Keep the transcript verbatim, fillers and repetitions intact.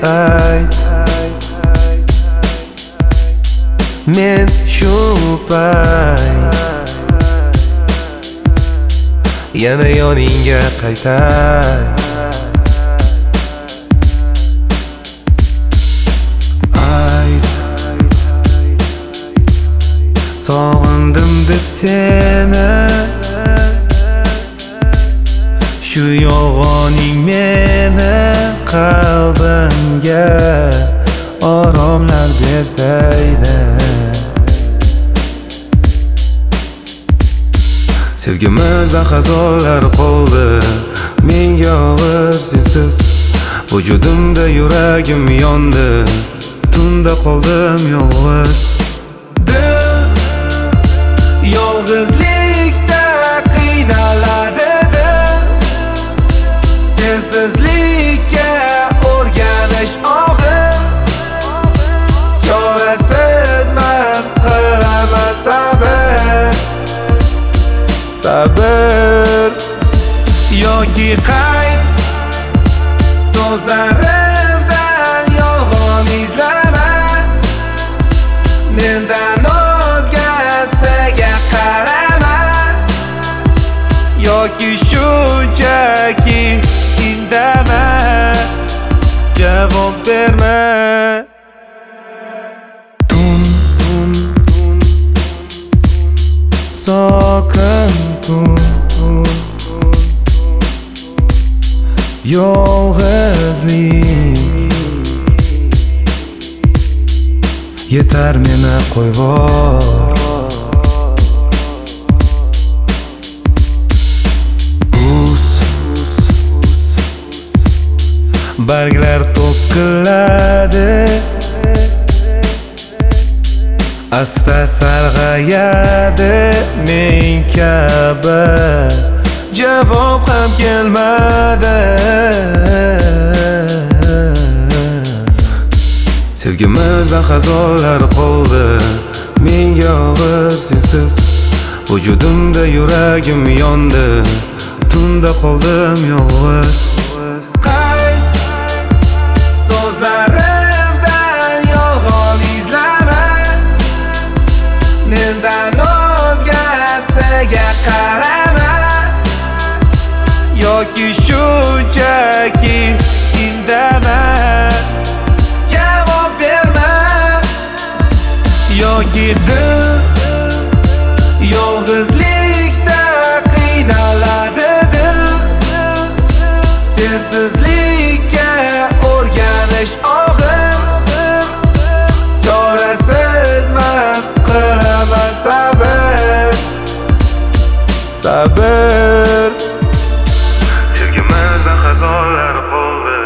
ayt, men shu payt yana yoningga qaytay. Ayt, sog'indim deb seni, shu yolg'oning meni qalbimga oromlar bersaydi. Sevgimiz xazonlar qoldi menga og'ir sensiz. Vujudimda yuragim yondi, tunda qoldim yolg'iz. Dil yolg'izlikda qiynaladi, dil sensizlikka o'rganish og'ir. Chorasizman, qilaman sabr, sabr yoki qayt. So'zlarimdan yolg'on izlama, mendan o'zgasiga qarama, yoki shunchaki indama, javob berma. Tun, tun, sokin tun, yolg'izlik yetar meni qo'yvor. Kuz barglar to'kiladi, asta sarg'ayadi, men kabi javob ham kelmadi. Sevgimiz xazonlar qoldi menga og'ir sensiz. Vujudimda yuragim yondi, tunda qoldim yolg'iz. Qayt, so'zlarimdan yolg'on izlama, mendan o'zgasiga qarama, yoki shunchaki indama, javob berma. Yoki dil yolg'izlikda qiynaladi, dil sensizlikka o'rganish og'ir. Chorasizman, qilaman sabr, sabr. Sevgimiz xazonlar qoldi